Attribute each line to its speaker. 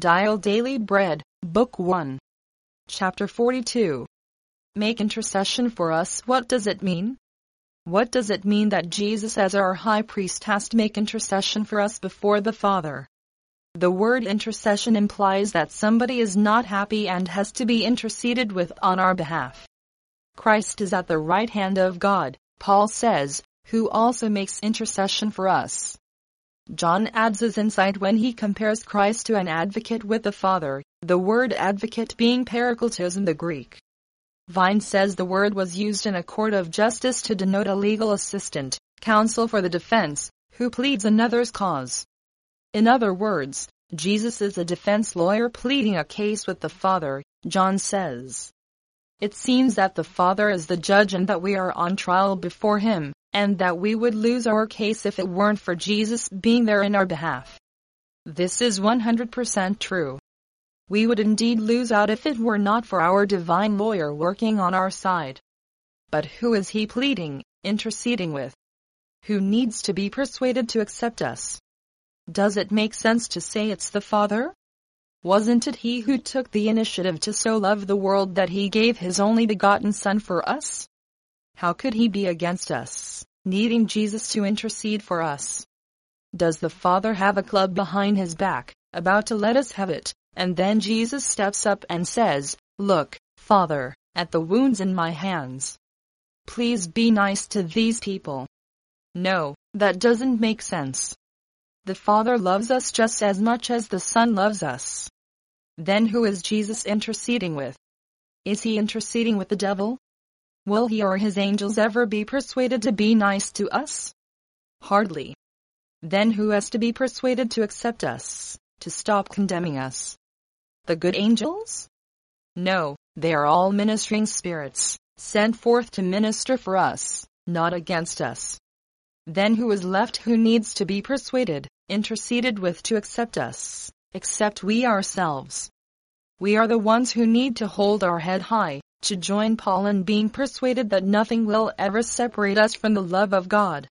Speaker 1: Dial Daily Bread, Book 1. Chapter 42. Make intercession for us. What does it mean? What does it mean that Jesus as our high priest has to make intercession for us before the Father? The word intercession implies that somebody is not happy and has to be interceded with on our behalf. Christ is at the right hand of God, Paul says, who also makes intercession for us. John adds his insight when he compares Christ to an advocate with the Father, the word advocate being parakletos in the Greek. Vine says the word was used in a court of justice to denote a legal assistant, counsel for the defense, who pleads another's cause. In other words, Jesus is a defense lawyer pleading a case with the Father, John says. It seems that the Father is the judge and that we are on trial before him, and that we would lose our case if it weren't for Jesus being there in our behalf. This is 100% true. We would indeed lose out if it were not for our divine lawyer working on our side. But who is he pleading, interceding with? Who needs to be persuaded to accept us? Does it make sense to say it's the Father? Wasn't it he who took the initiative to so love the world that he gave his only begotten Son for us? How could he be against us, needing Jesus to intercede for us? Does the Father have a club behind his back, about to let us have it, and then Jesus steps up and says, "Look, Father, at the wounds in my hands. Please be nice to these people." No, that doesn't make sense. The Father loves us just as much as the Son loves us. Then who is Jesus interceding with? Is he interceding with the devil? Will he or his angels ever be persuaded to be nice to us? Hardly. Then who has to be persuaded to accept us, to stop condemning us? The good angels? No, they are all ministering spirits, sent forth to minister for us, not against us. Then who is left who needs to be persuaded, interceded with to accept us, except we ourselves? We are the ones who need to hold our head high, to join Paul in being persuaded that nothing will ever separate us from the love of God.